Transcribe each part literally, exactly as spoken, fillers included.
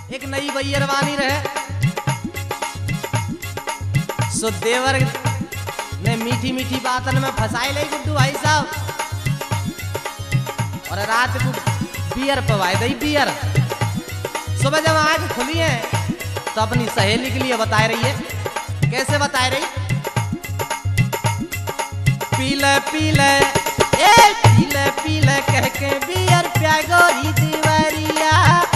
एक नई बैरवानी रहे, सो देवर ने मीठी मीठी बातन में फंसाए ले गुड्डू भाई साहब, और रात को बियर पवाए दई बियर। सुबह जब आँख खुली है तो अपनी सहेली के लिए बता रही है। कैसे बता रही? पीले पीले ए पीले पीले कह के बियर प्या गोरी दीवारिया,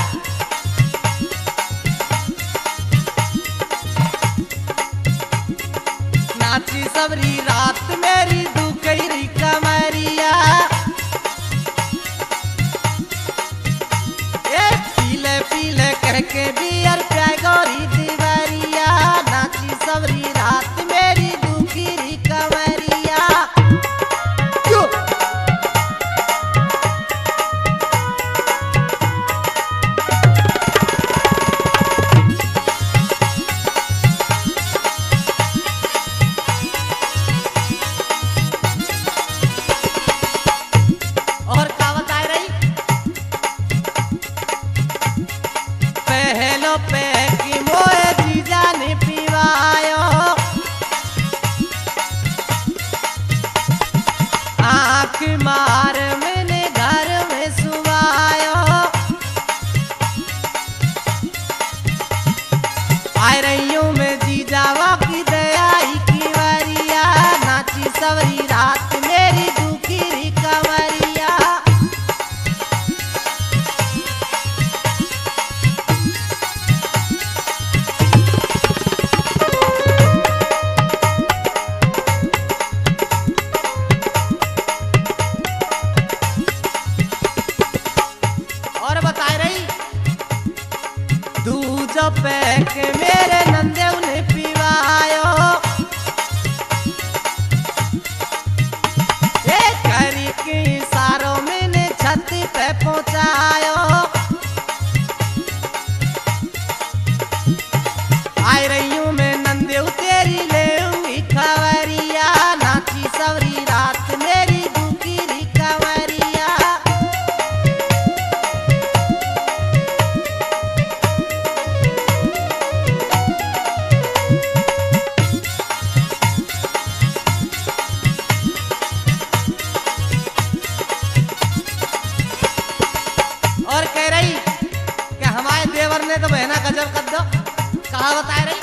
नाची सबरी रात मेरी दुखैरी कमरिया। ए पीले पीले कह के बियर प्या गोरी दीवारिया, नाची सबरी रात मेरी दुखैरी कमरिया। मार मैंने घर में सुवायो, आए रही हूँ मैं जीजावा की दयाई की वरिया, नाची सवरी रात मेरी दुखी कमरिया। दूज पैक मेरे नंदे उन्हें पिवायो, एक करी के इशारों मैंने छत पे पहुंचायो, आई रही हूँ मैं नंदे तेरी ले हुई खबरिया, नाची सवरी रात मेरी दुखी कमरिया। और कह रही कि हमारे देवर ने तो बहना गजब कर दो, कहा बता रही?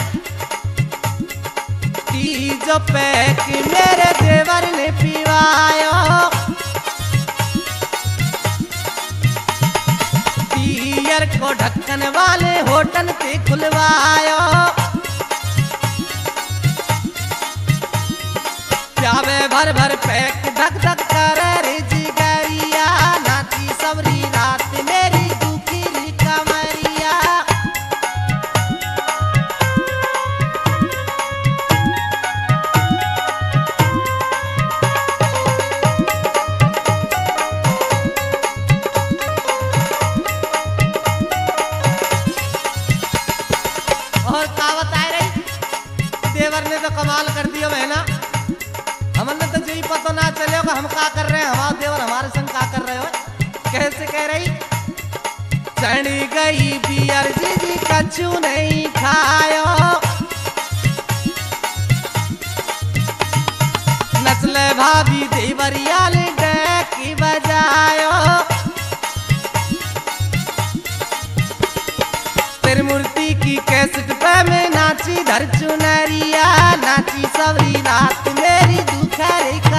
तीज पैक मेरे देवर ने पिवायो, बियर को ढक्कन वाले होटल पे खुलवायो, प्यावे भर भर पैक धक धक कर रे जिगरिया, नाची सबरी रात मेरी दुखी कमरिया। और का बता रही? देवर ने तो कमाल कर दिया बहना, हमने तो यही पता ना चले कि हम का कर रहे हैं, हमारे देवर हमारे संग का कर रहे हो। कैसे कह रही? चढ़ी गई बियर जी जी कछु नहीं खायो, नचले भाभी देवरिया ले डैकी बजायो, त्रिमूर्ति की कैसेट पे में नाची धर चुनरिया, नाची सबरी रात मेरी दुखरी